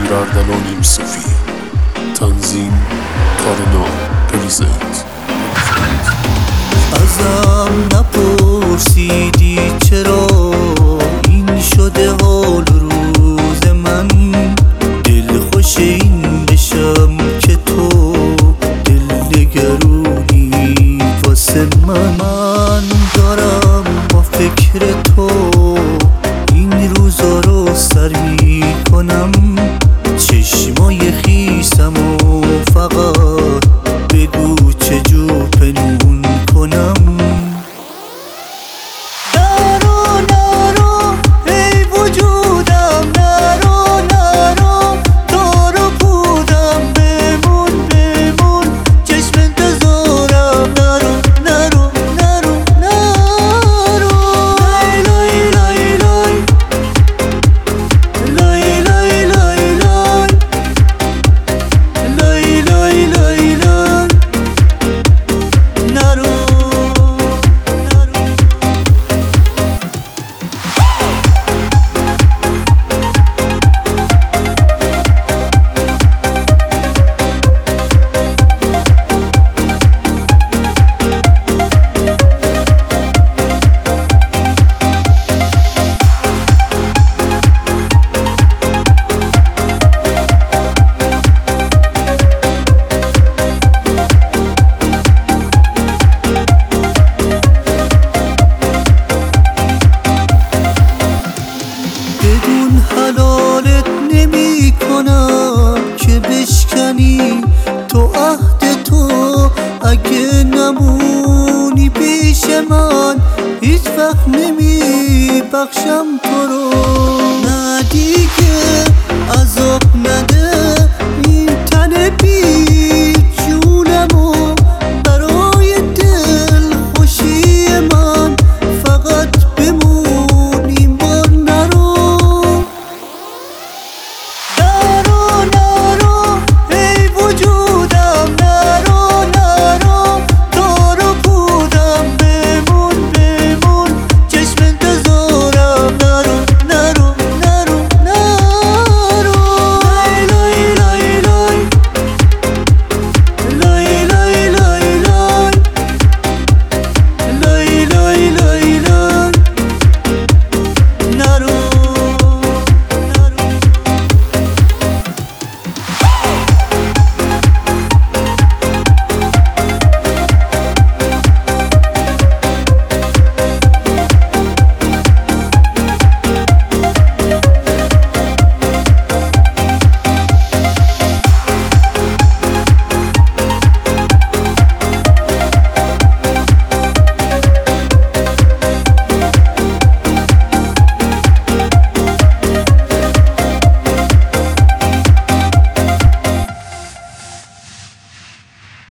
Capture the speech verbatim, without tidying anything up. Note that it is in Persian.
اردلان یوسفی. تنظیم کارنا پریزنت. ازم نپرسیدی چرا این شده حال روز من، دل خوش این بشم که تو دل نگرونی واسه من. من دارم با فکر تو این روزا رو سر میکنم، چشمای خیسم و فقط بگو چجور پنهون کنم. نرو نرو ای وجودم، نرو نرو تو رو بودم، بمون بمون چشم انتظارم. نرو نرو نرو نرو لای لای لای لای لای لای لای لای لای لای نرو. بدون حلالت نمی کنم که بشکنی تو عهد تو، اگه نمونی پیش من هیچ وقت نمی بخشم تو رو. نه دیگه عذاب نده این تن بی